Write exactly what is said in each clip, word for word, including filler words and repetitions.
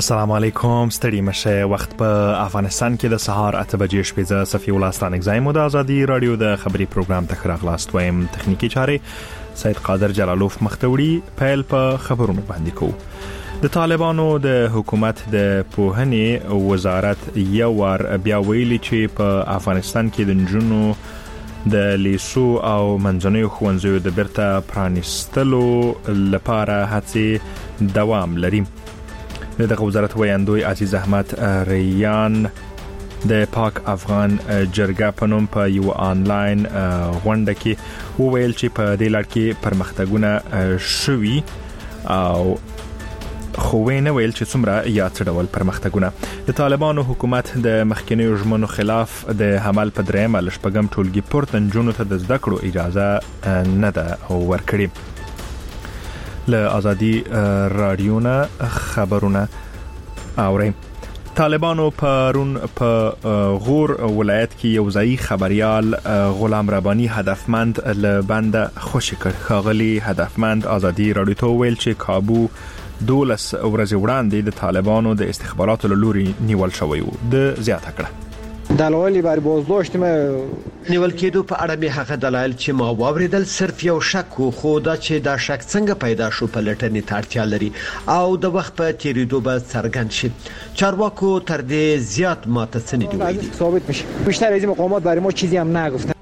السلام علیکم. ستړي مشه. وخت په افغانستان کې د سهار اته بجې شپږ صفي ولستان اگزایم د ازادي رادیو د خبري پروګرام ته خراغلاست وایم. تخنیکی چارې سید قادر جلالوف مختوړي. پیل په خبرونو باندې کو. د طالبانو د حکومت د پوهنې وزارت یو ور بیا ویلي چې په افغانستان کې د نجونو د لیسو او منځنیو ښوونځیو د بیرته پرانیستلو لپاره هڅې دوام لري. دغه وزارت ویاندوی عزیز احمد ریان د پاک افغان جرګه په نوم په یو آنلاین غونډه کې وویل چې په دې لړ کې پرمختګونه شوي او خو نه ویل چې څومره یا څه ډول پرمختګونه. د طالبانو حکومت د مخکنیو ژمنو خلاف د حمل په درېمه لشپږم ټولګي پورته نجونو ته د زده کړو اجازه نه ده ورکړې. له ازادي رادیو نه خبرونه اوري. طالبانو پرون په غور ولایت کې یو ځای خبريال غلام ربانی هدفمند له بنده خوشی کړ. خاغلی هدفمند ازادي رادیو ته ویل چې کابو دولس ورځې وړاندې د طالبانو د استخباراتو له لوري نیول شوی و. د زیاته کړه دلایل بر بازداشت ما نیول کېدو په اړه به هغه دلایل چې ما واوریدل صرف یو شک خو دا چې دا شک څنګه پیدا شو په لټنې ته اړتیا لري او د وخت په تیریدو به څرګند شي. چارواکو تر دې زیات ماته څه نه دی ثابت بشه. بیشتر از این مقامات برای ما چیزی هم نگفتن.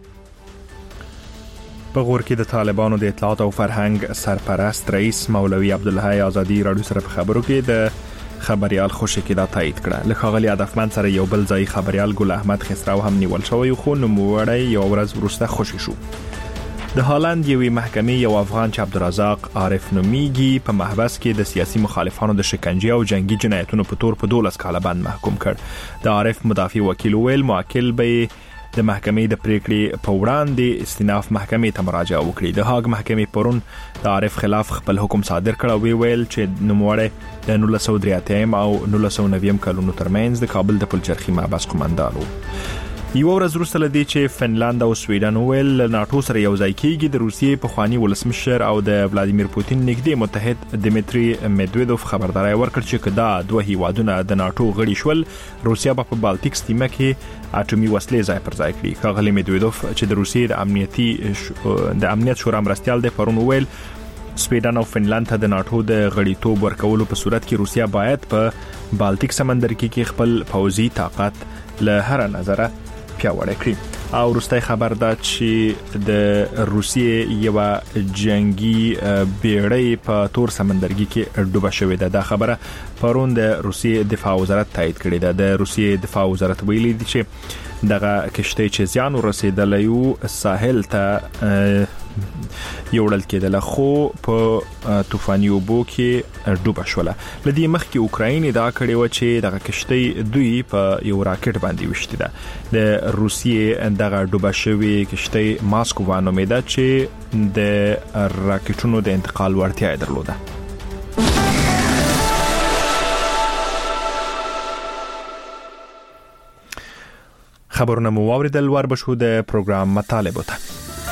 په غور کې د طالبانو د اطلاعات او فرهنګ سرپرست رئیس مولوی عبدالحی آزادی رادیو سره په خبرو کې د خبريال خوشی کې دا تایید کړه. له خاغلی هدفمند سره یو بل ځای خبريال ګل احمد خسرو هم نیول شوی خو نوموړی یو ورځ وروسته خوشی شو. د هالند یوې محکمې یو افغان چې عبدالرزاق عارف نومیږي په محبس کې د سیاسي مخالفانو د شکنجې او جنگي جنایتونو په تور په دولس کاله باندې محکوم کړ. د عارف مدافع وکیل ویل موکل به د محکمې د پریکړې په وړاندې استیناف محکمې ته مراجعه وکړي. د هاګ محکمې پرون د عارف خلاف خپل حکم صادر کړ او ویل چې نوموړی د نولس سوه درې اتیا او نولس سوه نوي کلونو ترمنځ د کابل د پلچرخي محبس قومندان و. یو ورځ وروسته لدی چې فنلند او سویډن ویل ناتو سره یو ځای کېږي. د روسیې پخوانی ولسمشر او د ولادیمیر پوتین نږدې متحد دمیتری میدویدوف خبرداري ورکړ چې کدا دوه هیوادونه د ناتو غړي شول روسیا به په بالټیک سیمه کې اټومي وسلې ځای پر ځای کړي. خاغلی میدویدوف چې د روسیې د امنیتي د امنیت شورا مرستيال د پرون ویل سویډن او فنلند ته د ناتو د غړیتوب ورکولو په صورت کې روسیا باید په بالټیک سمندر کې خپل پوځي طاقت له هر نظره پیاوړی کړي. او وروستۍ خبر دا چې د روسیې یو جنگي بیړۍ په تور سمندرګي کې ډوبه شوې ده. دا خبره پرون د روسیې دفاع وزارت تایید کړې ده. د روسیې دفاع وزارت ویلي دی چې دغه کشتۍ چې زیان ورسېدلی یو ساحل ته یوړل کېدل خو په طوفاني اوبو کې ډوبه شوله. لدی مخکې اوکراین دا کړی و چې دغه کشتۍ دوی په یو راکټ باندې وشتي ده. د روسیې دغه ډوبه شوی کشتۍ ماسکو نومیده چې د راکټونو د انتقال وړتیا درلوده. خبرونه مو واوریدل. ور بشو د پروګرام مطالب وته.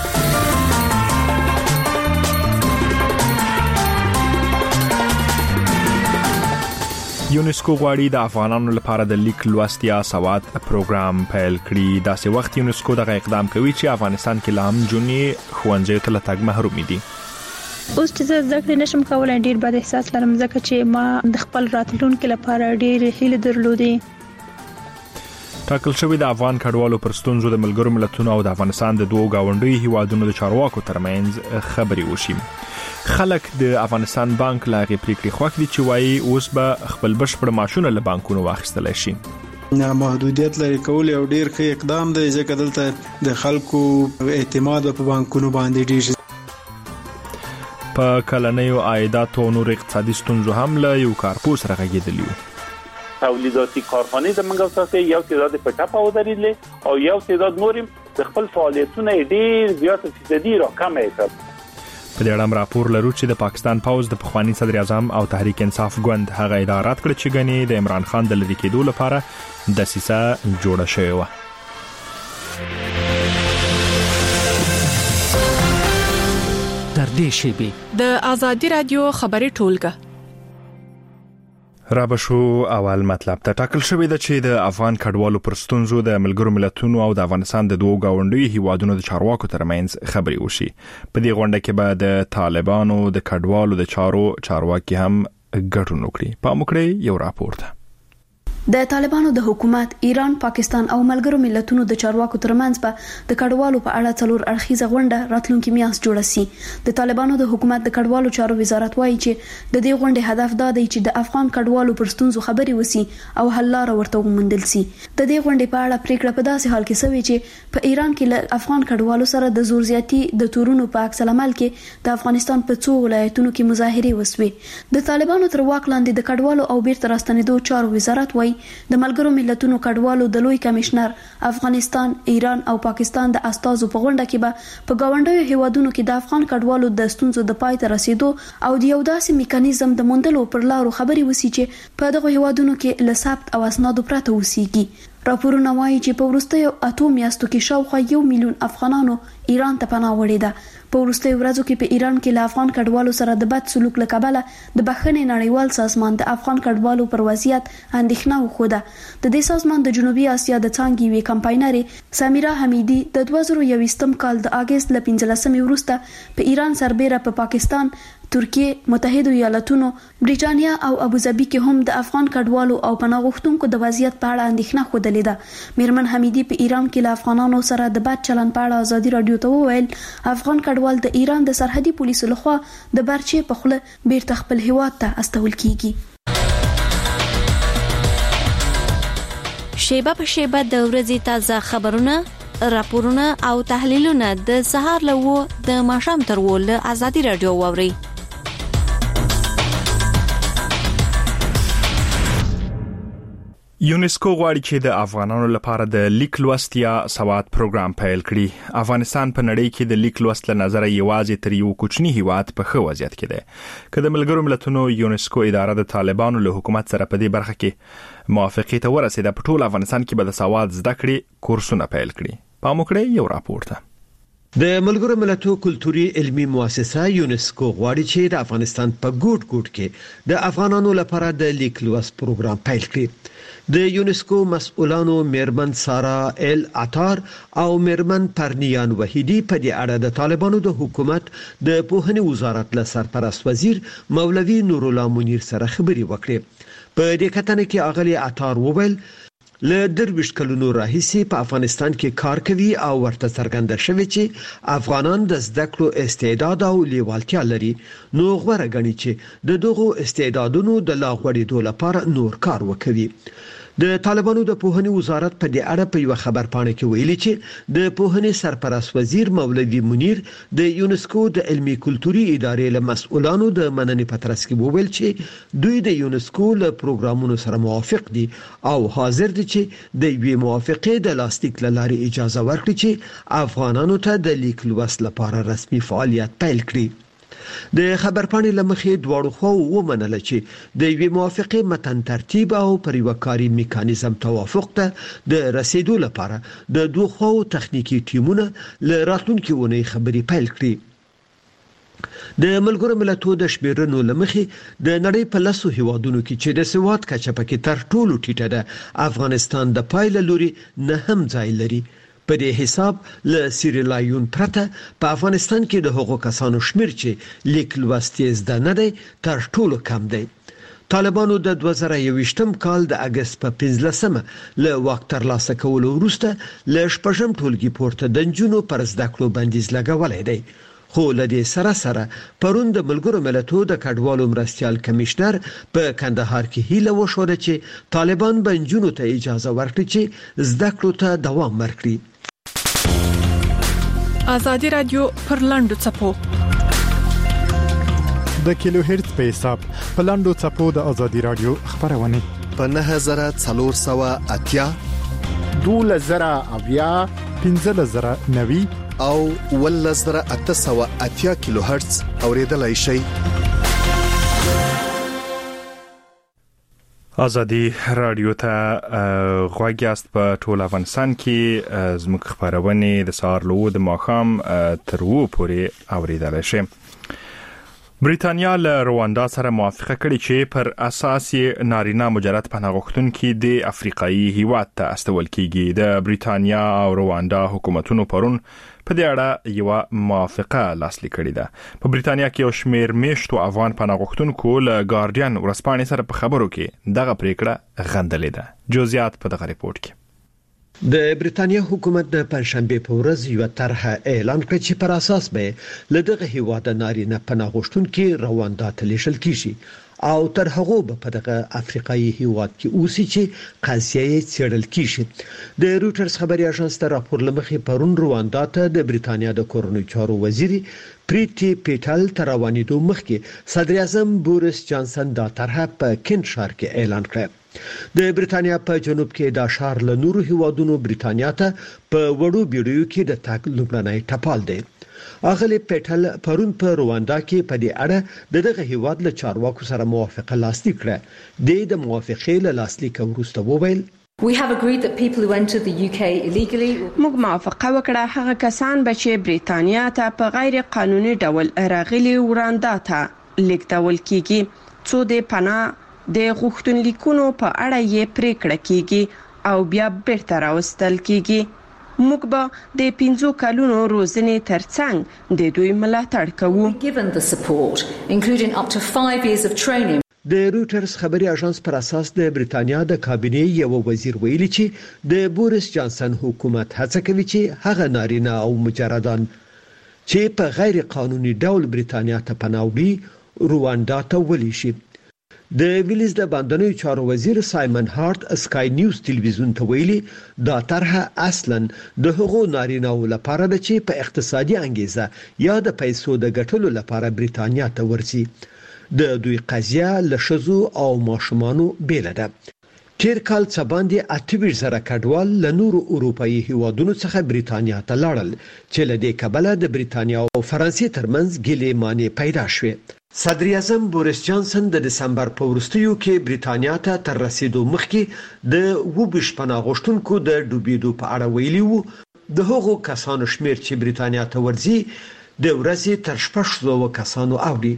یونسکو غواړي د افغانانو لپاره د لیک لوست یا سواد پروګرام پیل کړي. داسې وخت یونسکو دغه اقدام کوي چې افغانستان کې لام جونی ښوونځیو ته لتګ محروم دي. اوس چې زه زده کړې نشم کولای ډیر بد احساس لرم ځکه چې ما د خپل راتلونکي لپاره ډیر هیله درلودې. ټاکل شوی د افغان کډوالو پر ستونزو د ملګرو ملتونو او د افغانستان د دوه گاونډیو هیوادونو د چارواکو ترمنځ خبري وشي. خلک د افغانستان بانک لاغي پریکړې خوښ دي چې وایي اوس به خپل بشپړ معاشونه له بانکونو واخیستل شي. محدودیت لري کول یو ډیر ښه اقدام دی ځکه دلته د خلکو اعتماد په بانکونو باندې ډیر. په کلنیو عایداتو او نور اقتصادي ستونزو هم له یو کارپوس راغږیدلی و. تولیداتی کارخانه زمونږ اساسي یو تعداد په ټاپه ودرېدل او یو تعداد نورم د خپل فعالیتونه ډیر زیات فیصدي راکم کړ. په دې اړه راپور لرو چې د پاکستان پوز د پخوانی صدر اعظم او تحریک انصاف ګوند هغه ادارات کړ چې غني د عمران خان د لری کېدو لپاره دسیسه جوړه شوې و. در دې شیبه د ازادي رادیو خبري ټولګه رابشو اول مطلب ته ټاکل شوې ده چې د افغان کډوالو پر ستونزو د ملګرو ملتونو او د افغانستان د دوه گاونډیو هیوادونو د چارواکو ترمنځ خبري وشي. په دې غونډه کې به د طالبانو د کډوالو د چارو چارواکي هم ګډون وکړي. په موکړې یو راپور ده. د طالبانو د حکومت ایران، پاکستان او ملګرو ملتونو د چارواکو ترمنځ په د کډوالو په اړه څلور اړخیزه غونډه راتلونکي میاشت جوړه سي. د طالبانو د حکومت د کډوالو چارو وزارت وایي چې د دې غونډې هدف دا دی چې د افغان کډوالو پر ستونزو خبري وسی او حل لاره ورته وموندل سي. د دې غونډې په اړه پریکړه په داسې حال کې شوې چې په ایران کې له افغان کډوالو سره د زور زیاتی د تورونو په عکس العمل کې د افغانستان په څو ولایتونو کې مظاهره وسوي. د طالبانو تر واک لاندې د کډوالو او بیرته راستنېدو چارو وزارت وایي د ملګرو ملتونو کډوالو د لوی کمشنر افغانستان، ایران او پاکستان د استازو په غونډه کې به په گاونډیو هیوادونو کې د افغان کډوالو د ستونزو د پای ته رسیدو او د یو داسې میکانیزم د موندلو پر لارو خبري وسی چې په دغه هیوادونو کې له ثبت او اسنادو پرته وسیږي. راپورونه وایي چې په وروستیو اتو میاشتو کې شاوخوا یو میلیون افغانانو ایران ته پناه وړې ده. په وروستیو ورځو کې په ایران کې له افغان کډوالو سره د بد سلوک له کبله د بخښنې نړیوال سازمان د افغان کډوالو پر وضعیت اندېښنه وښوده. د دې سازمان د جنوبي اسیا د څانګې وی کمپاینرې سمیرا حمیدي د دوه زره یوویشتم کال د اگست له پنځلسمې وروسته په ایران سربېره په پاکستان، ترکیه، متحده ایالاتونو، بریټانیا او ابوظبي کې هم د افغان کډوالو او پناه غوښتونکو د وضعیت په اړه اندېښنه خوده ده. میرمن حمیدي په ایران کې له افغانانو سره د بد چلند په اړه ازادي رادیو ته وویل افغان کډوال د ایران د سرحدي پولیسو لخوا د برچې په خوله بیرته خپل هیواد ته استول کیږي. شیبه په شیبه د ورځې تازه خبرونه، راپورونه او تحلیلونه د سهار له و د ماښام تر و له ازادي رادیو واوري. یونسکو غواړي چې د افغانانو لپاره د لیک لوست یا سواد پروګرام پیل کړي. افغانستان په نړۍ کې د لیک لوست له نظره یوازې تر یو کوچنی هیواد په ښه وضعیت کې دی. که د ملګرو ملتونو یونسکو اداره د طالبانو له حکومت سره په دې برخه کې موافقه ته ورسېده، په ټول افغانستان کې به د سواد زده کړې کورسونه پیل کړي. په موکړې یو راپور ده. د ملګرو ملتونو کلتوري علمي مؤسسه یونسکو غواړي چې د افغانستان په ګوټ ګوټ کې د افغانانو لپاره د لیک لوست پروګرام پیل کړي. د یونسکو مسؤلانو میرمن سارا ال عطار او میرمن پرنیان وحیدی په دې اړه د طالبانو د حکومت د پوهنې وزارت له سرپرست وزیر مولوی نور الله منیر سره خبري وکړي. په دې کتنه کې اغلی عطار وویل له درویش کلونو راهیسي په افغانستان کې کار کوي او ورته څرګنده شوی چې افغانان د زده کړو استعداد او لیوالتیا لري، نو غوړه غني چې د دغو استعدادونو د لا غوړېدو لپاره نور کار وکوي. د طالبانو د پوهنې وزارت په دې اړه په یو خبرپاڼه کې ویلي چې د پوهنې سرپرست وزیر مولوی منیر د یونسکو د علمي کلتوري ادارې له مسؤلانو د مننې په ترڅ کې وویل چې دوی د یونسکو له پروګرامونو سره موافق دي او حاضر دي چې د یوې موافقې د لاستیک لارې اجازه ورکړي چې افغانانو ته د لیک لوست لپاره رسمي فعالیت پیل کړي. د خبرپاڼې لمخې دواړو خواو ومنل چې د یوې موافقې متن ترتیب او پر یو کاري میکانیزم توافق ته د رسیدو لپاره د دوه خواو تخنیکی ټیمونه له راتلونکي اونۍ خبري پیل کړي. د ملګرو ملتونو د شمیرنو لمخې د نړۍ په لسو هیوادونو کې چې د سواد کچه پکې تر ټولو ټیټه ده، افغانستان د پایله لوري نه هم ځای لري. په دې حساب له سیریلیون پرته په افغانستان کې د هغو کسانو شمیر چې لیک لوست یې زده نه دی تر ټولو کم دی. طالبانو د دوه زره یوویشتم کال د اگست په پنځلسمه له واک ترلاسه کولو وروسته له شپږم ټولګي پورته د نجونو پر زده کړو بندیز لګولی دی. خو له دې سره سره پرون د ملګرو ملتونو د کډوالو مرستيال کمشنر په کندهار کې هیله وشوده چې طالبان به نجونو ته اجازه ورکړي چې زده کړو ته دوام ورکړي. ازادي رادیو پر لاندو چپو د کیلو هرتز په حساب په لاندو چپو د ازادي رادیو خبرونه په نه هزار څلور سوه اتیا دوله زره اویا پنځه زره نوي او ول زره اته سوه اتیا کیلو هرتز اوریدلای شي. ازادي رادیو ته غواګیاست په ټول افغانستان کې زموږ خبرونه د سهار له د ماښام تر و پورې اوریدل شي. بریتانیا له رواندا سره موافقه کړې چې پر اساس یې نارینه مجرد پناه غوښتونکي د افریقایي هیواد ته استول کیږي. د بریتانیا او رواندا حکومتونو پرون په دې اړه یو موافقه لاسلیک کړې ده. په بریتانیا کې یو شمېر میشتو افغان پناه غوښتونکو له ګارډین ورځپاڼې سره په خبرو کې دغه پریکړه غندلې ده. جزئیات په دغه ریپورت کې. د بریتانیا حکومت د پنځشنبه په ورځ یو طرحه اعلان کړ چې پر اساس به لدغه هیواد نارینه پناه غوښتونکي رواندا ته لیږل کیږي او تر هغه به په دغه افریقایي هیواد کې اوسي چې قضیه یې څېړل کیږي. د روټرز خبري اژانس ته راپور لمخې پرون رواندا ته د بریتانیا د کورنۍ چارو وزیر پریتی پیټل تر روانېدو مخکې صدر اعظم بوریس جانسن دا طرحه په کینټ ښار کې اعلان کړ. د بریتانیا په جنوب کې د اشار له نورو هیوادونو بریتانیا ته په وړو بیړیو کې د تاک لومړنۍ ټپال دی. اغلی پیټل پرون په رواندا کې په دې اړه دغه هیواد له چارواکو سره موافقه لاسلیک کړه. د موافقې له لاسلیک وروسته وویل We have agreed that people who entered the U K illegally موږ موافقه وکړه هغه کسان به چې بریتانیا ته په غیر قانوني ډول راغلي وراندا ته لیږدول کیږي څو د پناه د غوښتنلیکونو په اړه یې پریکړه کیږي او بیا بیرته راوستل کیږي. موږ به د پنځو کلونو روزنې ترڅنګ د دوی ملاتړ کوو. given the support including up to five years of training. د روټرز خبري اژانس پر اساس د بریتانیا د کابینې یو وزیر ویلي چې د بوریس جانسن حکومت هڅه کوي چې هغه نارینه او مجردان چې په غیر قانوني ډول بریتانیا ته پناه وړي رواندا ته ولي شي. د ویلیز د باندنوي چارو وزیر سایمن هارت اسکای نیوز ټلویزیون ته ویلي دا طرحه اصلا د هغو نارینه‌و لپاره ده چې په اقتصادي انګیزه یا د پیسو د ګټلو لپاره بریتانیا ته ورسي. د دوی قضیه له ښځو او ماشومانو بیل ده. تیر کال څه باندې اته ویشت زره کډوال له نورو اروپایي هیوادونو څخه بریتانیا ته لاړل چې له دې کبله د بریتانیا او فرانسې ترمنځ ګیلې مانې پیدا شوې. صدر اعظم بوریس جانسن د دسمبر په وروستیو کې بریتانیا ته تر رسیدو مخکې د وبش پناه غوښتونکو د ډوبېدو په اړه ویلي وو. د هغو کسانو شمیر چې بریتانیا ته ورځي د ورځې تر شپږ سوه کسانو اوړي.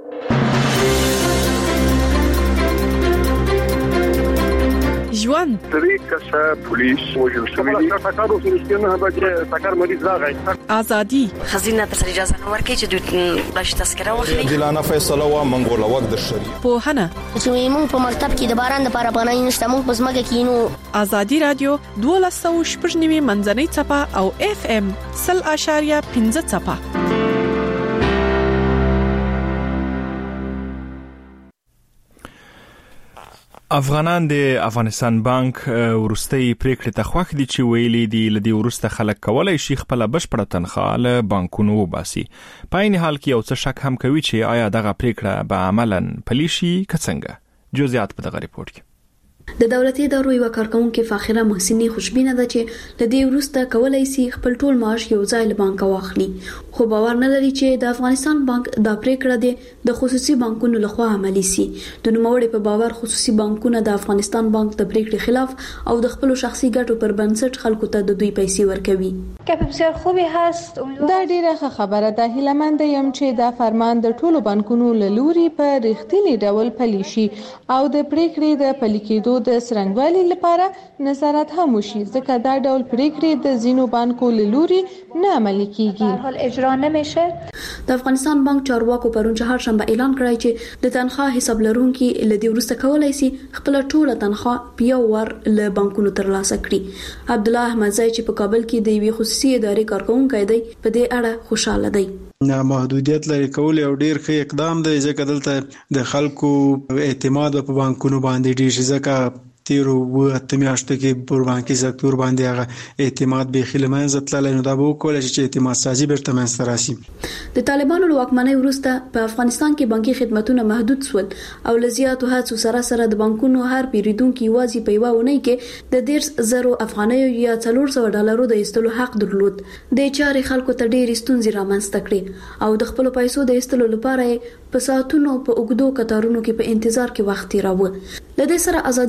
ژوند درې کسه پولیس وژل شوي دي. ټاکارو سره به ټاکار مریض راغی. ازادي خزینه تر اجازه نه ورکړي چې دوی بلش تذکره واخلي. دلانه فیصله وا منګول وخت د شری په هنه چې موږ په مکتب کې د باران لپاره پناه نشته موږ په ځمکه کې نو. ازادي رادیو دوه سوه شپږ نوي منځنۍ چپه او اف ام صفر اشاریه پنځه چپه. افغانان د افغانستان بانک ورستۍ پریکړې ته خوښ دي چې ویلي دي لدی ورسته خلک کولای شي خپل بشپړه تنخواه له بانکونو وباسي. په عین حال کې یو څه شک هم کوي چې آیا دغه پریکړه به عملاً پلي شي که څنګه. جزئیات په دغه ریپورت کې. د دولتي ادارو یو کارکونکو فاخره محسنی خوشبینه ده چې د دې ورسته کولای شي خپل ټول معاش یو ځای له بانک واخلي خو باور نه لري چې د افغانستان بانک دا پریکړه ده د خصوصي بانکونو لخوا عملی شي. د نوموړي په باور خصوصي بانکونه د افغانستان بانک د پریکړې خلاف او د خپل شخصي ګټو پر بنسټ خلکو ته د دوی پیسې ورکوي. که بسیار خوبی هست دا ډیره ښه خبره ده. هیلمند یم چې دا فرمان د ټولو بانکونو له لوري په رښتینی ډول پلي شي او د پریکړې د پلي کېدو د سرنګوالي لپاره نظارت هم وشي ځکه دا ډول پریکړې د زینو بانکو له لوري نه عملي کیږي. حال اجرا نمیشه. د افغانستان بانک چارواکو پرون چهارشنبه اعلان کړی چې د تنخواه حساب لرونکي لدی ورسته کولای شي خپل ټوله تنخواه بیا ور له بانکونو ترلاسه کړي. عبد الله احمدزی چې په کابل کې د یوې خصوصي ادارې کارکونکو دی په دې اړه خوشاله دی. محدودیت لري کول یو ډیر ښه اقدام دی ځکه دلته د خلکو اعتماد په بانکونو باندې ډیر ځکه تیرو و اته میاشتو کې پر بانکي سکتور باندې هغه اعتماد به خلمن زتلل نو دا به کولای شي چې اعتماد سازي برته منځ راسي. د طالبانو له واکمنۍ وروسته په افغانستان کې بانکي خدماتونه محدود شول او لزیاتو هڅو سره سره د بانکونو هر پیریدونکو واځي په یوه ونی کې د ډیر زرو افغانیو یا څلور سوه ډالرو د ایستلو حق درلود. د چارې خلکو ته ډیر ستونزې رامنځته کړې او د خپل پیسو د ایستلو لپاره په ساعتونو په اوږدو کتارونو کې په انتظار کې وخت تیراوه. د دې سره ازادي رادیو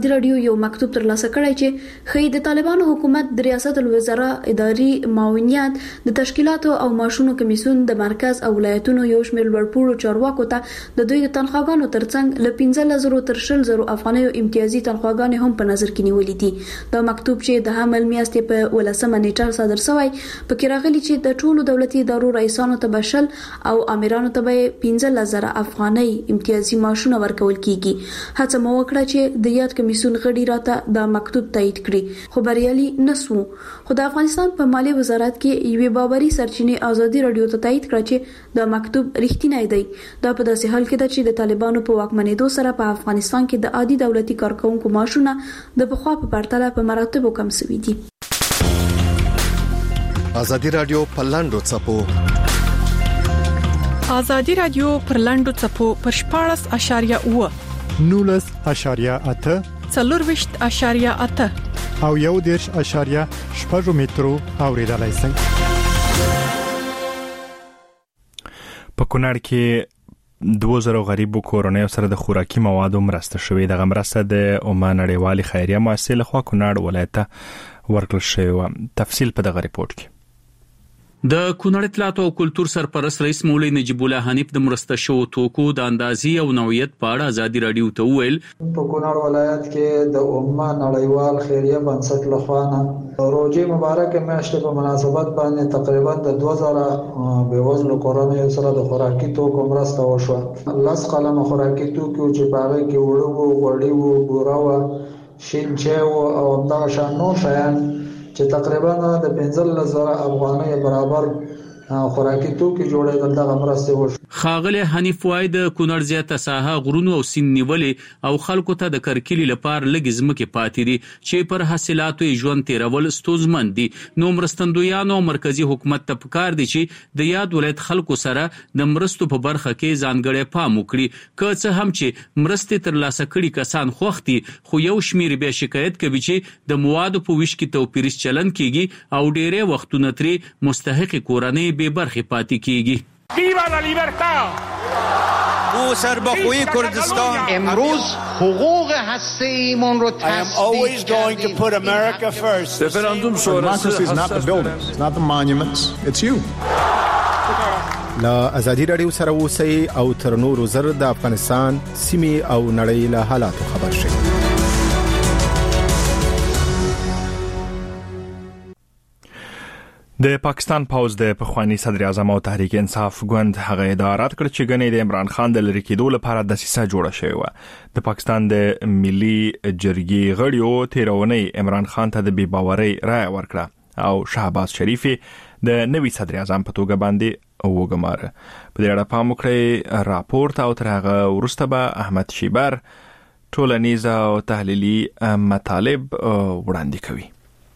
یو مکتوب ترلاسه کړی چې خې د طالبانو حکومت د ریاست الوزرا اداري معاونيت د تشکیلاتو او معاشونو کمیسیون د مرکز او ولایتونو یو شمېر لوړپوړو چارواکو ته د دوی د تنخواګانو ترڅنګ ل پنځه زره تر شل زره افغانیو امتیازي تنخواګانې هم په نظر کې نیولې دي. دا مکتوب چې د حمل میاشتې په ولسمه نیټه صادر شوی پکې راغلي چې د ټولو دولتي ادارو رئیسانو ته بشل او امیرانو ته به پنځه زره افغاني امتیازي معاشونه ورکول کیږي. هڅه مو وکړه چې د یاد کمیسیون غړي راته دا مکتوب تایید کړي خو بریالي نسو. خو د افغانستان په مالی وزارت کې یوې باوري سرچینې ازادي رادیو ته تایید کړ چې دا مکتوب رښتینی دی. دا په داسې حال کې ده چې د طالبانو په واکمنېدو سره په افغانستان کې د عادي دولتي کارکونکو معاشونه د بخوا په پرتله په مراتبو کم شوي دي. ازادي رادیو په لاندو چپو ازادي رادیو پر لاندو چپو پر شپاړس اشاریه اوه نولس اشاریه اته څلورويشت اشاریه اته او یو دیرش اشاریه شپږ مترو اوریدلای شئ. په کونړ کې دوه زره غریبو کورنیو سره د خوراکي موادو مرسته شوې. د مرسته د اوما نړیوالې خیریه مؤسسې لخوا کونړ ولایت ورکړل شوی. تفصیل په دغه ریپورت کې. د کونړ اطلاعات او کلتور سرپرست رئیس مولوی نجیب الله حنیف د مرسته شو توکو د اندازې او نوعیت په اړه ازادي رادیو ته وویل په کونړ ولایت کې د اوما نړیوال خیریه بنسټ لخوا نه روزي مبارک میاشتې په مناسبت باندې تقریبا د دوه زره بېوزلو کورنیو سره د خوراکي توکو مرسته وشوه. لاس قلم خوراکي توکو چې په هغه کې وړو وړي وو ګوراوه شین چاو او همدغه شان نور شیان چې تقریبا د پنځه زره افغانۍ برابر خوراکي توکي جوړېدل دغه مرسته وشو. خاغله حنیف وای د کونړ زیاته ساحه غرونو او سین نیولې او خلکو ته د کرکلی لپاره لږ ځمکه پاتې دي چې پر حاصلاتو ژوند تیرول ستونزمن دي. نو مرستندویانو مرکزی حکومت ته پکار دي چې د یاد ولایت خلکو سره د مرستو په برخه کې ځانګړی پام وکړي. که څه هم چې مرستې ترلاسه کړي کسان خوختي خو یو شمیر به شکایت کوي چې د موادو په ویش کې توپیرس چلن کیږي او ډېرې وختونه ترې مستحق کورنۍ به برخه پاتې کیږي. ویوا لا لیبرتا او سربخوی کردستان امروز حقوق هسته‌ایمون رو تصدیق کردیم. رفراندوم شورای is not the buildings, it's not the monuments, it's you. لا ازادي رادیو سره اوسئ او تر نورو زر د افغانستان سیمې او نړۍ له حالاتو خبر شئ. د پاکستان پوز د پخوانی صدر اعظم او تحریک انصاف ګوند هغه ادارات کړ چې غنې د عمران خان د لری کېدو لپاره د سیسه جوړه شوی و. د پاکستان د ملي جرګې غړیو تیرونی عمران خان ته د بي باورۍ رائے ورکړه او شهباز شریفي د نوي صدر اعظم په توګه باندې وګماره. په دې اړه پام وکړئ راپورټ او تر هغه وروسته به احمد شیبر ټولنیز او تحلیلي مطالب وړاندې کوي.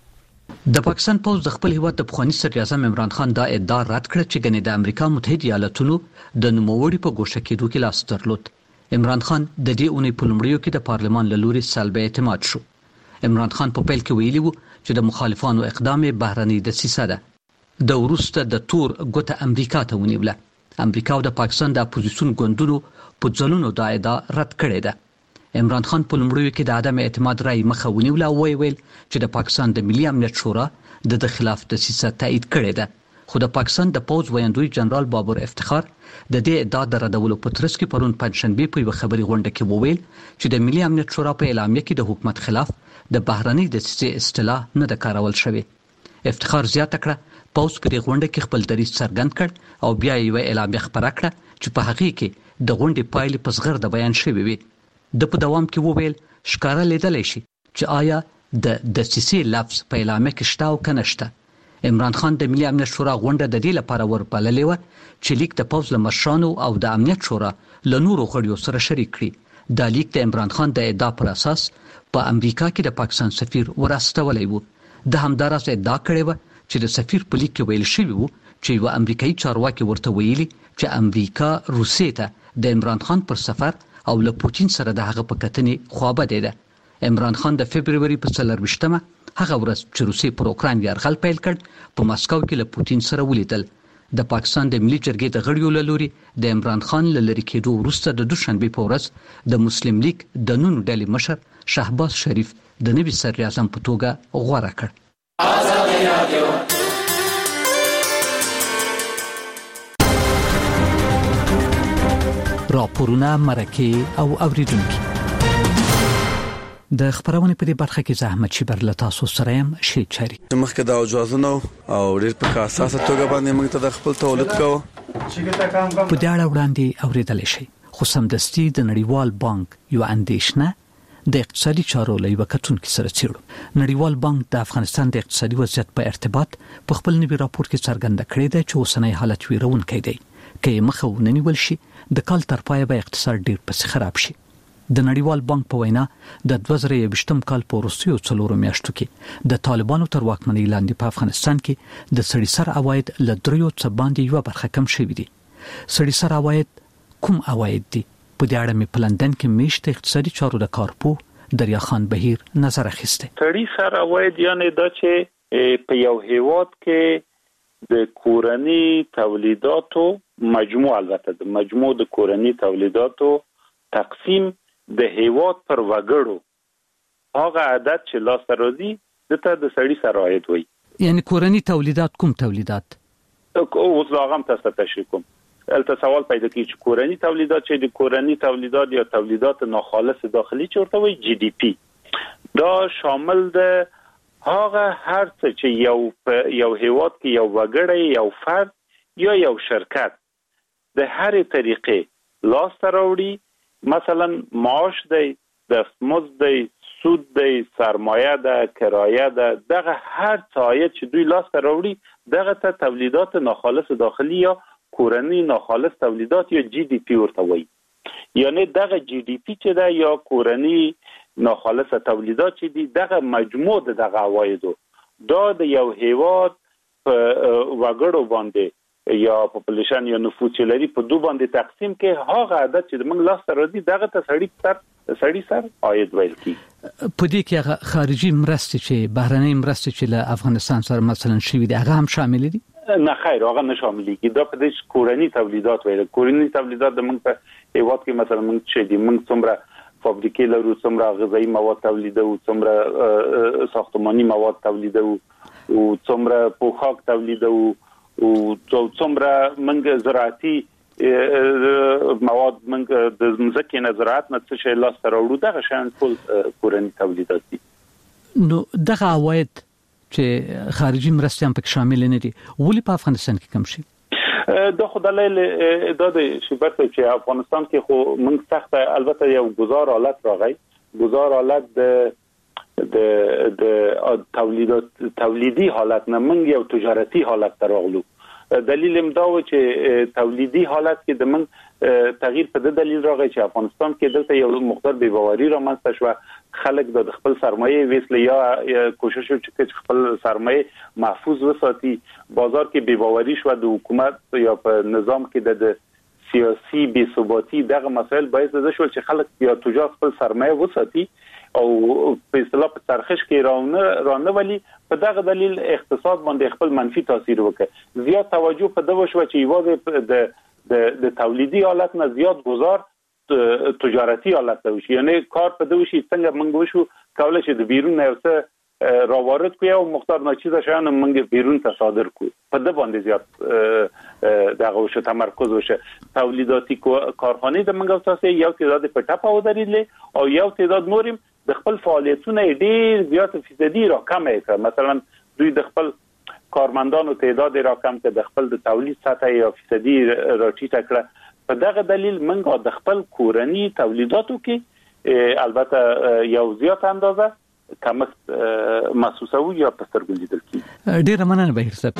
د پاکستان پوز د خپل هیواد د پخوانی صدر اعظم عمران خان دا ادعا رد کړه چې ګنې د امریکا متحده ایالاتونو د نوموړي په ګوښه کېدو کې لاس درلود. عمران خان د دې اونۍ په لومړیو کې د پارلمان له لوري سلب اعتماد شو. عمران خان په پیل کې ویلي وو چې د مخالفانو اقدام بهرنۍ دسیسه ده. د وروسته د تور ګوته امریکا ته ونیوله. امریکا او د پاکستان د اپوزیسیون ګوندونو په ځلونو دا ادعا رد کړې ده. عمران خان په لومړیو کې د عدم اعتماد رای مخه ونیوله او ویل چې د پاکستان د ملي امنیت شورا د د خلاف دسیسه تایید کړې ده. خو د پاکستان د پوز ویاندوی جنرال بابر افتخار د دې ادعا د ردولو په ترڅ کې پرون پنځشنبه په یو خبري غونډه کې وویل چې د ملي امنیت شورا په اعلامیه کې د حکومت خلاف د بهرنۍ دسیسې اصطلاح نه د کارول شوی. افتخار زیاته کړه پوز په دې غونډه کې خپل دریځ څرګند کړ او بیا یې اعلامیه خبره کړه چې په هغه کې د غونډې پایلې په صغر د بیان شوی وي. د په دوام کې وویل ښکارا لیدلای شي چې آیا د دسیسې لفظ په اعلامیه کې شته او کنه شته. عمران خان د ملي امنیت شورا غونډه د دې لپاره وربللې و چې لیک د پوز له مشرانو او د امنیت شورا له نورو غړیو سره شریک کړي. دا لیک د عمران خان د ادعا پر اساس په امریکا کې د پاکستان سفیر ورستولې وو. د همدارس ادعا کړې و چې د سفیر په لیک کې ویل شوی وو چې یو امریکایي چارواکي ورته ویلي چې امریکا روسیې ته د عمران خان پر سفر او له پوتین سره د هغه په کتنې خوابه ده. عمران خان د فبرवरी په څلرويشتمه هغه ورځ چې روسي پر اوکران یرغل پیل کړ په مسکو کې له پوتین سره ولیدل. د پاکستان د ملي جرګې د غړیو له لوري د عمران خان له لری کېدو وروسته د دوشنبه په ورځ د مسلم لیگ د نون ډلې مشر شهباز شریف د نوي صدر اعظم په توګه غوړه کړ. راپورونه، مرکې او اوریدونکي د خبرونه په دې برخه کې زحمت شي بر له تاسو سره هم شي چاري مخکې د اوجازونو او ډېر په اساسه توګه باندې موږ ته د خپل تولید کوو په دې اړه وړاندې اوریدل شي. خو سمدستي د نړیوال بانک یو اندیشنه د اقتصادي چارو له یو کتونکو سره څیړو. نړیوال بانک د افغانستان د اقتصادي وضعیت په ارتباط په خپل نوي راپور کې څرګنده کړې ده چې اوسنۍ حالت ویرونکی دی. کې مخه ونیول شي د کال تر پایه به اقتصاد ډیر پس خراب شي. د نړیوال بانک په وینا د دوه زره یوویشتم کال په وروستیو څلورو میاشتو کې د طالبانو تر واکمنۍ لاندې په افغانستان کې د سړي سر عواید له دریو څخه باندې یو برخه کم شوي دي. سړي سر عواید کوم عواید دي؟ په دې اړه مې په لندن کې میشته اقتصادي چارو د کارپو دریا خان بهیر نظر اخیسته. سړي سر عواید یعنی دا چې په یو هیواد کې د کورنی تولیداتو مجموع البته د مجموع د کورنی تولیداتو تقسیم د هیواد پر وګړو هغه عدد چې لاس راځي دته د سړي سر عواید وایي. یعنی کورنی تولیدات کوم تولیدات؟ اوس لاغم تاسو تشریح کوم. البته سوال پیدا کیږي چې کورنی تولیدات چې د کورنی تولیدات یا تولیدات ناخالص داخلي چورته وایي جی ډی پی دا شامل ده هغه هر څه چې یو یو هیواد کې یو وګړی یو فرد یا یو شرکت د هر طریقې لاس راوړي، مثلا معاش دی، دستمزد دی، سود دی، سرمایه ده، کرایه ده، دغه هر څه چې دوی لاس راوړي دغه ته تولیدات ناخالص داخلي یا کورنی ناخالص تولیدات یا جی ډی پی ورته وایي. یعنی دغه جی ډی پی چې ده یا کورنی ناخالص تولیدات چې دي دغه مجموع دغه عوایدو دا د یو هیواد په وګړو باندې یا پاپولیشن یا نفوس لري په دوه باندې تقسیم کې هغه عدد چې موږ لاس راځي دغه ته سړي سر سړي سر عاید ویل کی. په دې کې خارجي مرستې چې بهرنۍ مرستې چې له افغانستان سره مثلا شوي دي هغه هم شامل دي؟ نه خیر هغه نه شامل دي. دا په دې کورنی تولیدات ویل. کورنی تولیدات د موږ په هیواد کې مثلا موږ چې دي موږ څومره فابریکې لرو، څومره غذایی مواد تولیدوو، څومره ساختماني مواد تولیدوو او څومره پوښاک تولیدوو او څومره موږ زراعتي مواد موږ د ځمکې نه زراعت نه څه شی لاس راوړو دغه شان ټول کورنی تولیدات دي. نو دغه عواید چې خارجي مرستې هم پکې شامل نه دي ولې په افغانستان کې کم شي؟ دا خدای له دا د شبرت چې افغانستان کې خو موږ سخت البته یو گزار حالت راغی. گزار حالت د د د تولیدات تولیدي حالت نه موږ یو تجارتي حالت راغلو. دلیل هم دا و چې تولیدي حالت کې د موږ تغییر په د دلیل راغی چې افغانستان کې دلته یو مقدار بې باوري رامنځته شو. خلک د خپل سرمایه ویسل یا کوشش وکړي چې خپل سرمایه محفوظ وساتي. بازار کې بې باوري شو د حکومت یا په نظام کې د سیاسي بې ثباتی دغه مسایل باعث شول چې خلک یا تجار خپل سرمایه وساتي او په اصطلاح په ترخیش کې رانه رانه ولی په دغه دلیل اقتصاد باندې خپل منفي تاثیر وکړ. زیات توجه په دغه شو چې یوازې د د د تولیدي حالت نه زیات گزار تجارتي حالت ته وشي. یعنی کار په دغه شي څنګه موږ وشو کولای چې د بیرون نه څه راوارد کوي او مختار ناچیزه شان موږ بیرون ته صادر کوو. په دغه باندې زیات دغه وشو تمرکز وشه. تولیداتي کارخانه د موږ تاسو یو تعداد په ټاپه ودرېدل او یو تعداد نورم د خپل فعالیتونه ډیر زیات فیصدي راکم کړ. مثلا دوی د خپل کارمندانو تعداد راکم کړ، د خپل د تولید سطح یا فیصدي راټیټه کړه. په دغه دلیل موږ د خپل کورنی تولیداتو کې البته یو زیات اندازه کمښت محسوسوو یا په سترګو لیدل کیږي. ډیر مننه بهیر صاحب.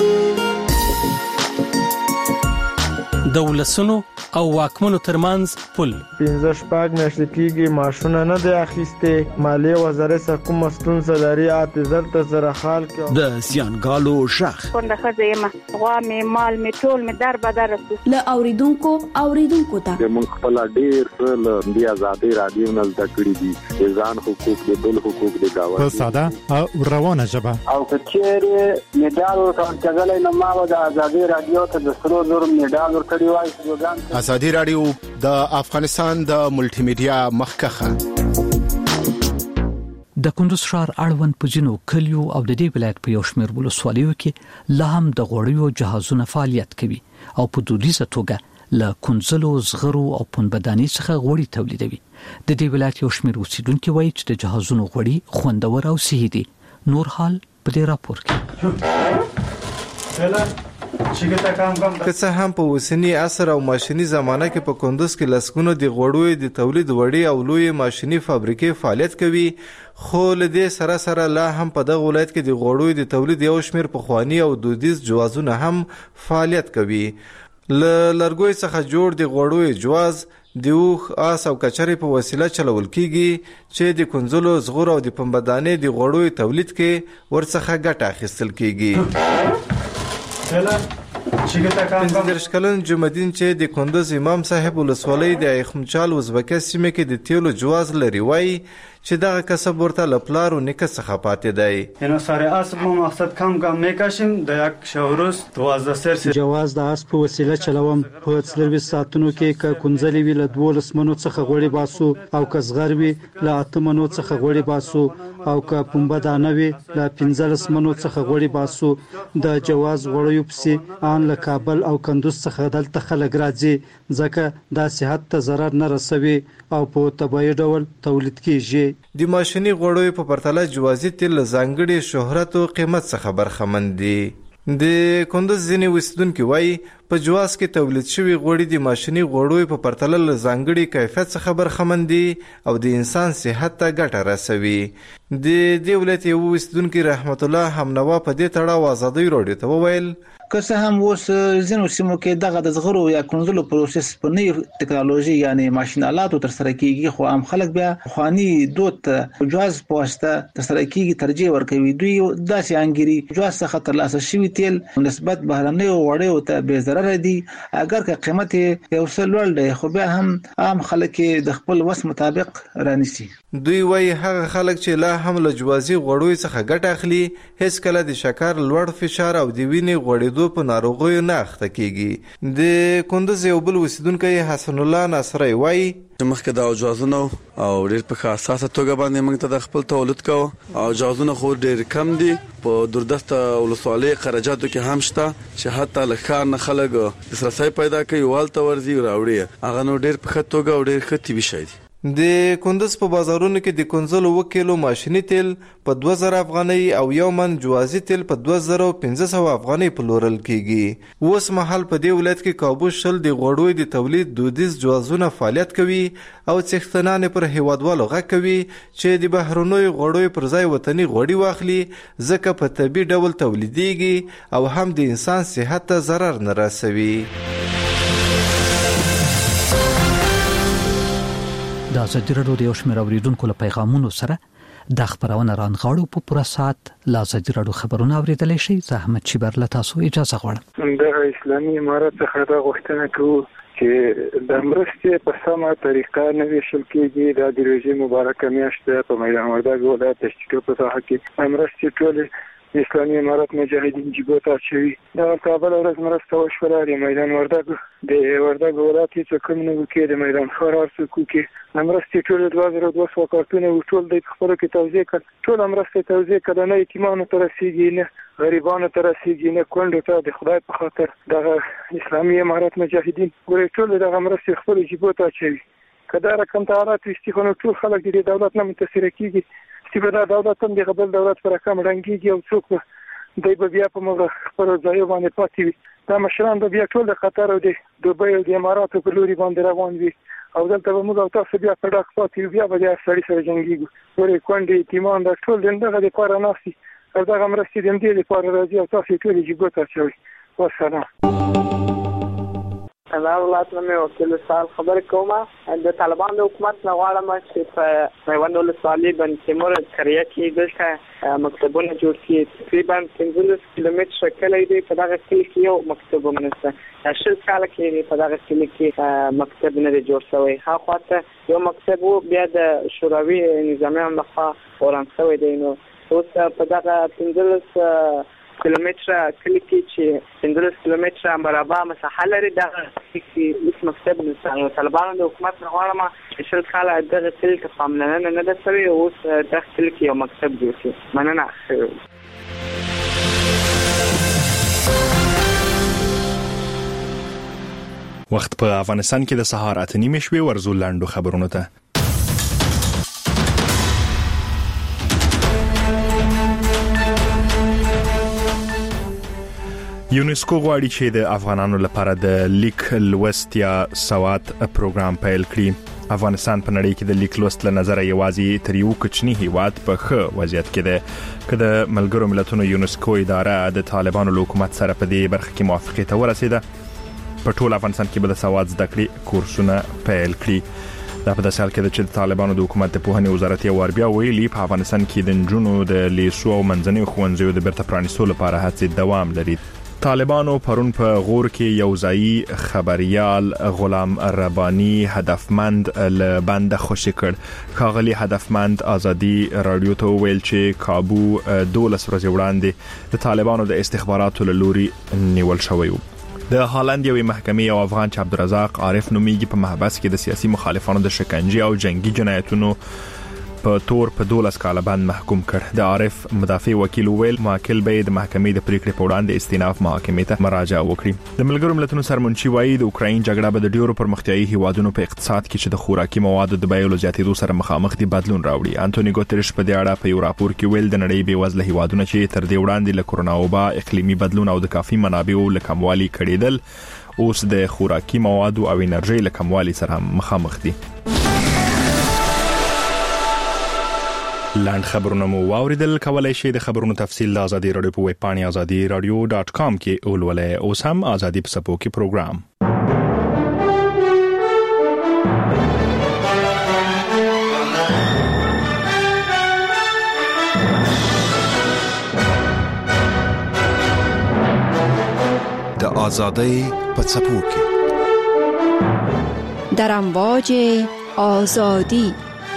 د ولسونو او واکمنو ترمنځ پل پنځه شپږ میاشتې کېږي ماشونه نه دی اخیستې. مالیې وزارت څخه کومه ستونزه لري اته زر ته سره خال کې د زیانګالو شخ څنګه ښځه یم غوا مې مال مې ټول مې در بدر رسو له اوریدونکو اوریدونکو ته موږ خپل ډیر له دې آزادۍ رادیو نه زده کړې دي. ځان حقوق دي بل حقوق دي گاوه په ساده او روانه ژبه او کچېره میډال ورکړل نه ما د آزادۍ رادیو ته د سرو زر میډال ورکړی وای. ازادي رادیو د افغانستان د ملټي میډیا مخکخه د کندوز ښار اړوند په ځینو کلیو او د دې ولایت په یو شمېر ولسوالیو کې لا هم د غوړیو جهازونه فعالیت کوي او په دودیزه توګه له کنځلو زغرو او پنبدانۍ څخه غوړي تولیدوي. د دې ولایت یو شمېر اوسیدونکي وایي چې د جهازونو غوړي خوندور او صحي دي. نور حال په دې راپور کې. که څه هم په اوسنی عصر او ماشيني زمانه کې په کندوز کې لسګونو د غوړیو د تولید وړي او لوی ماشيني فابریکې فعالیت کوي، خو له دې سره سره لا هم په دغه ولایت کې د غوړیو د تولید یو شمېر پخواني او دودیز جوازونه هم فعالیت کوي. له لرګوي څخه جوړ د غوړیو جواز د اوښ، آس او کچرې په وسیله چلول کیږي چې د کنځلو زغور او د پنبدانۍ د غوړیو تولید کې ورڅخه ګټه اخیستل کیږي. پنځه دېرش کلن جمعدین چې د کندوز امام صاحب ولسوالۍ د ایخمچال ازبکه سیمه کې د تیلو جواز لري وایي چې دغه کسب ورته له پلار و نیکه څخه پاتې دی. انحصار اسب ما مقصد کم کم میکشیم د یک شهروز دوازده سر جواز د اسب په وسیله چلوم. په څلوېښت ساعتونو کې که کنځلې وي له دولس منو څخه غوړي باسو او که زغر وي له اته منو څخه غوړي باسو او که پنبدانه وي له پنځلس منو څخه غوړي باسو. د جواز غوړیو پسې ان له کابل او کندوز څخه دلته خلک راځي ځکه دا صحت ته ضرر نه رسوي او په طبیعي ډول تولید کیږي. د ماشيني غوړیو په پرتله جوازي تیل له ځانګړي شهرت او قیمت څخه برخمن دي. د کندوز ځینې اوسیدونکي وایي په جواز کې تولید شوي غوړي د ماشيني غوړیو په پرتله له ځانګړي کیفیت څخه برخمن دي او د انسان صحت ته ګټه رسوي. د دې ولایت یو اوسیدونکي رحمت الله همنوا په دې تړاو ازادۍ راډیو ته وویل که څه هم اوس ځینو سیمو کې دغه د زغرو یا کنځلو پروسس په نوې ټکنالوژي یعنی ماشین آلاتو تر سره کیږي، خو عام خلک بیا خواني دود ته جواز په واسطه تر سره کیږي ترجیح ورکوي. دوی داسې انګيري جواز څخه ترلاسه شوی تیل نسبت بهرنیو وړیو ته بې ضرر دي، اگر که قیمت یو څه لوړ دی خو بیا هم عام خلک د خپل وس مطابق رانیسي. دوی وایي هغه خلک چې لا هم له جوازي غوړیو څخه ګټه اخلي هیڅ کله د شکر لوړ فشار او د وینې غوړېدو په ناروغیو نه اخته کیږي. د کندوز یو بل اوسیدونکی حسن الله ناصری وایي مخکې دا جوازونه او ډېر په اساسه توګه باندې موږ ته د خپل تولید کوو او جوازونه خو ډېر کم دي. په دوردسته ولسوالۍ قرجاتو کې هم شته چې حتی له ښار نه خلک دسترسي پیدا کوي والته ورځي راوړي. هغه نو ډېر په ښه توګه او ډېر ښه طبي شی دي. د کندوز په بازارونو کې د کنځلو اوه کیلو ماشيني تیل په دوه زره افغانۍ او یو من جوازي تیل په دوه زره پنځه سوه افغانۍ پلورل کیږي. اوس مهال په دې ولایت کې کابو شل د غوړیو د تولید دودیز جوازونه فعالیت کوي او څښتنان پر هیوادوالو غږ کوي چې د بهرنیو غوړیو پر ځای وطني غوړي واخلي ځکه په طبي ډول تولیدېږي او هم د انسان صحت ته ضرر نه رسوي. د ازادي راډیو د یو شمېر اوریدونکو له پیغامونو سره د خبرونه رانغاړو په پوره ساعت له ازادي راډیو خبرونه اوریدلای شئ. زه احمد شیبر له تاسو اجازه غواړم. د اسلامي امارت څخه دا غوښتنه کوو چې د مرستې په سمه طریقه نه ویشل کېږي. دا د روژې مبارکه میاشت ده. په میدان وردګ ولایت د شتیکو په ساحه کې مرستې ټولې اسلامي امارت مجاهدین جیبو ته اچوي. دغه کابل ورځ مرسته وشوله د میدان وردګ د وردګ ولایت هېڅ کم نه وکړي. د میدان ښار هر څوک وکړي. مرستې ټولې دوه زره دوه سوه کارتونه وو. ټول دوی په خپلو کې توزیع کړل. ټوله مرستې توزیع کړه. نه یتیمانو ته رسېږي نه غریبانو ته رسېږي نه کونډو ته. د خدای په خاطر دغه اسلامي امارت مجاهدین ګورې ټولې دغه مرستې خپلو جیبو ته اچوي. که دا رقم ته حالات ویستي خو نو ټول خلک د دې دولت نه متاثره کېږي چې به دا دولت هم د بل دولت په رقم ړنګېږي او څوک به دوی به بیا په موږ خپلو ځایو باندې پاتې وي. دا مشران به بیا ټول د قطر او د دوبۍ او د اماراتو په لوري باندې روان وي او دلته به موږ او تاسو بیا په ډاک پاتې یو. بیا به د هر سړي سره جنګېږو. ګورې کونډې یتیمان دا ټول د دغه دپاره ناست دي او دغه مرستې د همدې دپاره راځي او تاسو یې ټولې جیبو ته اچوئ. والسلام. زه ولایت نه مې وکیل سال خبرې کوم. د طالبان د حکومت نه غواړم چې په میوند ولسوالۍ بند تیمور قریه کې دلته مکتبونه جوړ کړي. تقریبا پنځلس کیلومتره کلی دی. په دغه کلي کې یو مکتب هم نشته. شل کاله کې په دغه کلي کې مکتب نه دی جوړ شوی. هاخوا ته یو مکتب و بیا د شوروي نظامیانو لخوا وران شوی دی. نو اوس په دغه پنځلس کیلومتره کلی کې چې پنځلس کیلومتره مربع مساحه لري دغه کې هیڅ مکتب نه طالبانو د حکومت نه غواړم شل کاله دغه تل ته پاملرنه نه ده شوې اوس دغه تل کې یو مکتب جوړ شي مننه. وخت په افغانستان کې د سهار اته نیمې شوې ورزو لاندو خبرونه ته. یونسکو غواړي چې د افغانانو لپاره د لیک لوست یا سواد پروګرام پیل کړي. افغانستان په نړۍ کې د لیک لوست له نظره یوازې تر یو کوچني هیواد په ښه وضعیت کې ده. که د ملګرو ملتونو یونسکو اداره د طالبانو له حکومت سره په دې برخه کې موافقه ته ورسېده، په ټول افغانستان کې به د سواد زده کړې کورسونه پیل کړي. دا په داسې حال کې ده چې د طالبانو د حکومت د پوهنې وزارت یو وار بیا ویلي په افغانستان کې د نجونو د لیسو او منځنیو ښوونځیو د بیرته پرانیستو لپاره هڅې دوام لري. طالبانو پرون په غور کې یو ځایي خبريال غلام رباني هدفمند ل بند خوشی کړ. ښاغلي هدفمند ازادي رادیو ته ویل چې کابو دولس ورځې وړاندې د طالبانو د استخباراتو له لوري نیول شوی و. د هالند یوې محکمې یو افغان چې عبدالرزاق عارف نومیږي په محبس کې د سیاسي مخالفانو د شکنجې او جنگي جنایتونو په تور په دولس کاله باندې محکوم کړ. د عارف مدافع وکیل ویل موکل به د محکمې د پریکړې په وړاندې استئناف محکمې ته مراجعه وکړي. د ملګرو ملتونو سرمنشي وایي د اوکراین جګړه به د ډیرو پرمختیايي هیوادونو په اقتصاد کې چې د خوراکي موادو د بیو زیاتېدو سره مخامخ دي بدلون راوړي. انټونی ګوتریش په دې اړه په یو راپور کې ویل د نړۍ بیوزله هیوادونو چې تر دې وړاندې له کرونا وبا، اقلیمي بدلون او د کافي منابعو له کموالي کړېدل اوس د خوراکي موادو او انرژي له کموالي سره مخامخ دي. لاند خبرونه مو واوریدل. کولای شئ د خبرونو تفصیل د ازادي رادیو په ویب پاڼه ازادي رادیو ډاٹ کام کې اولولای. اوس هم ازادي په سپو کې پروګرام د ازادي په سپو کې در امواج آزادی.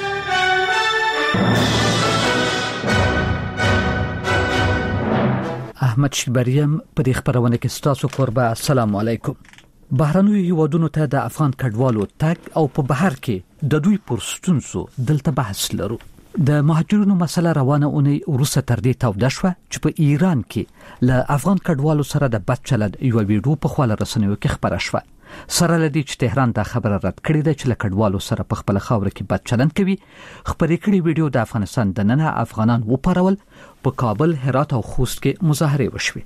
احمد شبریم په دې خبرونه کې ستاسو قربا. السلام علیکم. بهرنوي هیوادونو ته د افغان کډوالو تګ او په بهر کې د دوی پر ستونزو دلته بحث لرو. د مهاجرینو مسله روانه اونۍ وروسته تر دې توده شوه چې په ایران کې له افغان کډوالو سره د بد چلند یو ویډیو په خواله رسنیو کې خبره شوه. سره لدی چې تهران دا خبره رد کړې ده چې له کډوالو سره په خپل خاور کې بد چلند کوي. خبرې کړې ویډیو د افغانستان د ننه افغانان وپارول. په کابل، هرات او خوست کې مظاهره وشوه.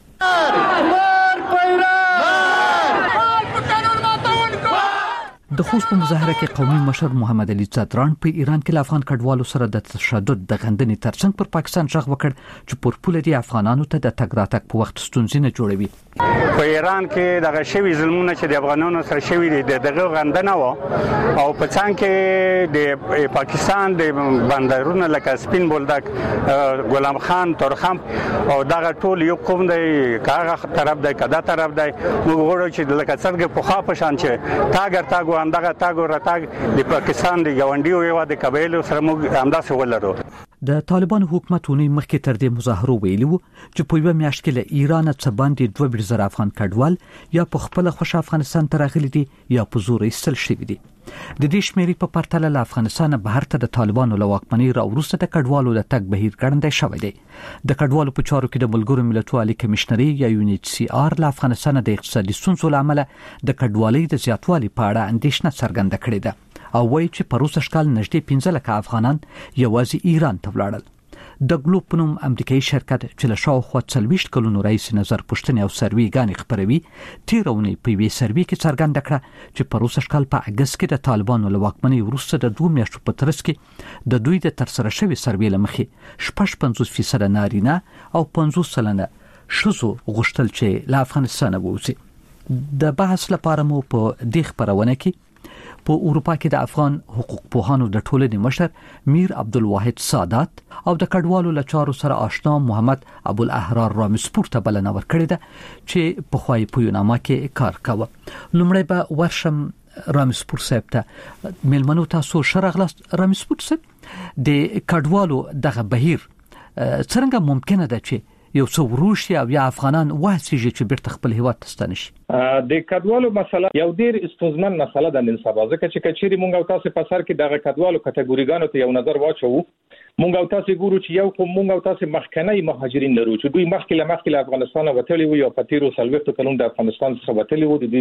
د خوست په مظاهره کې قومي مشر محمد علي زادران په ایران کې افغان کډوالو سره د تشدد د غندنې ترڅنګ پر پاکستان ژغ وکړ چې پر پوله دي افغانانو ته د تګ راتګ په وخت ستونزې نه جوړوي. په ایران کې دغه شوی ظلمونه چې د افغانانو سره شوی دي دغه غندنه و او په څنګ کې د پاکستان د بندرونو لکه سپین بولدک، غلام خان، تورخم او دغه ټول یو قوم دی، کاغه طرف دی، کدا طرف دی. موږ غواړو چې لکه څنګه په خوا پشان چې تاګر تاګو دغه تاګو راتګ د پاکستان د ګاونډیو یو د قبایلو سره موږ همداسې ولرو. د طالبان حکومتونی مخکې تر دې مظاهرو ویلو چې په یو میاشت کې له ایران څخه باندې دوه بیر افغان کډوال یا په خپل خوش افغانستان ته راغلي دي یا په زور ایستل شوی دي. د دې شمیرې په پرتله له افغانستان بهر ته د طالبانو له واکمنۍ راوروسته د کډوالو د تګ بهیر ګړندې شوی دی. د کډوالو په چارو کې د ملګرو ملتونو عالی کمشنري یا یو ان ایچ سی آر له افغانستان د اقتصادي ستونزو لامل د کډوالۍ د زیاتوالي په اړه اندېښنه څرګنده کړې ده او وایي چې په روسي شکل نږدې پنځه لکه افغانان یوازې ایران ته ولاړل. د ګلوب په نوم امریکایي شرکت چې له شاوخوا څلوېښت کلونو راهیسې نظر پوښتنې او سروې ګانې خپروي، تېره اونۍ په یوې سروې کې څرګنده کړه چې په روسي شکل په اګست کې د طالبانو له واکمنۍ وروسته د دوه میاشتو په ترڅ کې د دوی د ترسره شوې سروې له مخې شپږ پنځوس فیصده نارینه او پنځوس سلنه ښځو غوښتل چې له افغانستانه ووځي. د بحث لپاره مو په دې خپرونه کې په اروپا کې د افغان حقوق پوهانو د ټولنې مشر میر عبدالواحد سادات او د کډوالو له چارو سره آشنا محمد ابوالاحرار رامسپور ته بلنه ورکړې ده چې په خوای په یونامه کې کار کاوه. لومړی به ورشم رامسپور صاحب ته. ملمنو تاسو شرغلاست رامسپور صاحب، د کډوالو دغه بهیر څنګه ممکنه ده چې یو څو وروشي او یا افغانان واسیږي چې بیرته خپل هیواد ته ستنه شي؟ د کډوالو مسله یو ډیر ستونزمن مسله ده نن سبا، ځکه چې کچېری مونږ او تاسو په سر کې دغه کډوالو کټګوریګانو ته یو نظر واچو، مونږ او تاسو ګورو چې یو کوم مونږ او تاسو مخکنی مهاجرین لرو چې دوی مخکې له مخکې له افغانستان وتلي وي او په تیرو سلويختو کلونو د افغانستان څخه وتلي وو، د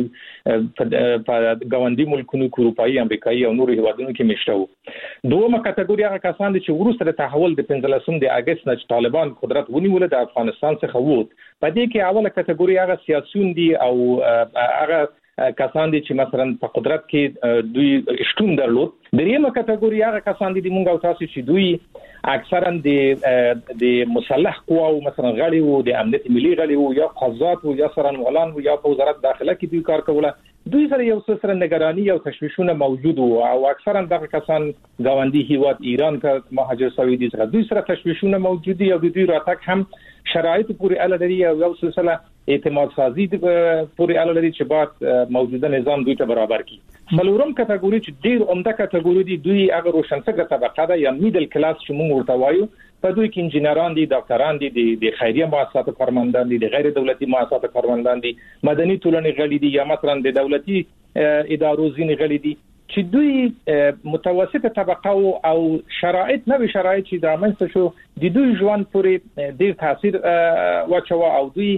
دوی په ګاونډي ملکونو اروپایي امریکایي او نورو هیوادونو کې مشته وو. دومره کټګوري هغه کسان دي چې وروسته د تحول د پنځلسم د اگست نه طالبان قدرت ونیول د افغانستان څخه ووت. په دې کې اوله کټګوري هغه سیاسيون دي او هغه کسان دي چې مثلا په قدرت کې دوی شتون درلود. دریمه کټګوري هغه کسان دي مونږ او تاسو چې دوی اکثرا د د مسلح قواو مثلا غړي وو، د امنیت ملي غړي وو، یا قضات وو، یا سرنوالان وو، یا په وزارت داخله کې دوی کار کوله. دوی سره یو څه سره نگرانی او تشویشونه موجود وو او اکثرا دغه کسان ګاونډي هیواد ایران ته مهاجر شوي دي، سره دوی سره تشویشونه موجود دي او دوی راتګ هم شرایط پورې اړه لري او یو سلسله اعتماد سازي پورې اړه لري چې باید موجوده نظام دوی ته برابر کړي. څلورم کټګوري چې ډیر عمده کټګوري دي دوی هغه روشنفکر طبقه ده یا میډل کلاس چې موږ ورته وایو. په دوی کې انجینران دي، ډاکټران دي، د خیریه مؤسساتو کارمندان دي، د غیر دولتي مؤسساتو کارمندان دي، مدني ټولنې غړي دي، یا مثلا د دولتي ادارو ځینې غړي دي چې دوی متوسطه طبقه او شرایط نوې شرایط چې د رامنځته شو د دوی ژوند پورې ډیر تاثیر واچوه او دوی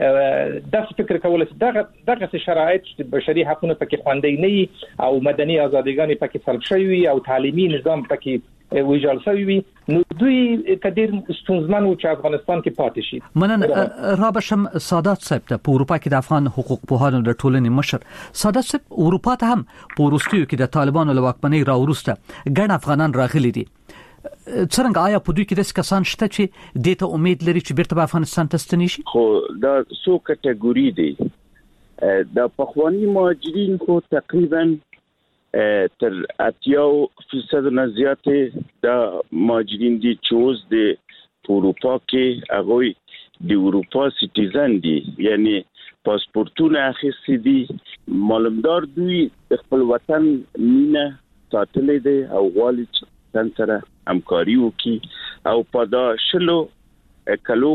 داسې فکر کول چې دغه دغه شرایط چې بشري حقوقو پکې خوندې نه او مدني ازاديګان پکې سلب شوي او تعلیمي نظام پکې ویجاړ شوی، نو دوی کډیر ستونزمن و چې افغانستان کې پاتې شي. مننه. رابشم سادات صاحب ته په اروپا کې د افغان حقوق پوهانو د ټولنې مشر سادات صاحب، اروپا ته هم په وروستیو کې د طالبانو له واکمنۍ راوروسته ګڼ افغانان راغلي دي. څنګه آیا په دوی کې د کسان شته چې د ته امید لري چې بیرته په افغانستان ته ستنی شي؟ خو دا څو کټګوري دي. د پخوانی مهاجرین خو تقریبا تر اتیاو فیصد نه زیاتې د مهاجرین دي چې اوس د اروپا کې هغوی د اروپا سیټیزن دي، یعنی پاسپورتونه اخیستي دي. معلومدار دوی خپل وطن مینه ساتلې دي او غواړي چې وطن سره همکاري وکړي او په دا شلو کلو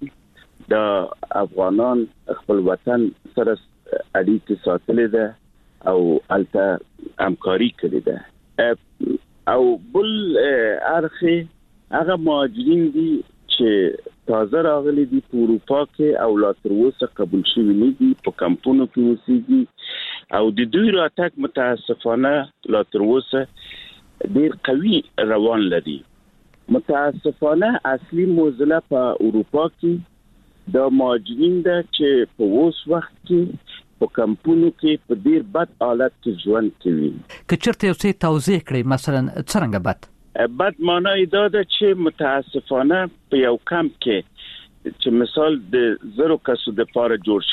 د افغانان خپل وطن سره اړیکې ساتلې ده او الته همکاري کړې ده. او بل ارخه هغه مهاجرین دي چې تازه راغلي دي په اروپا کې او لا تر اوسه قبول شوي نه دي، په کمپونو کې اوسېږي او د دوی راتګ متاسفانه لا تر اوسه ډیر قوي روان لري. متاسفانه اصلي موزله په اروپا کې د مهاجرین ده چې په اوس وخت کې په کمپونو کې په ډیر بد حالت کې ژوند کوي. که چېرته یو څه توضیح کړئ، مثلا څنګه بد؟ بد معنی دا ده چې متاسفانه په یو کمپ کې چې مثال د زرو کسو د پاره جوړ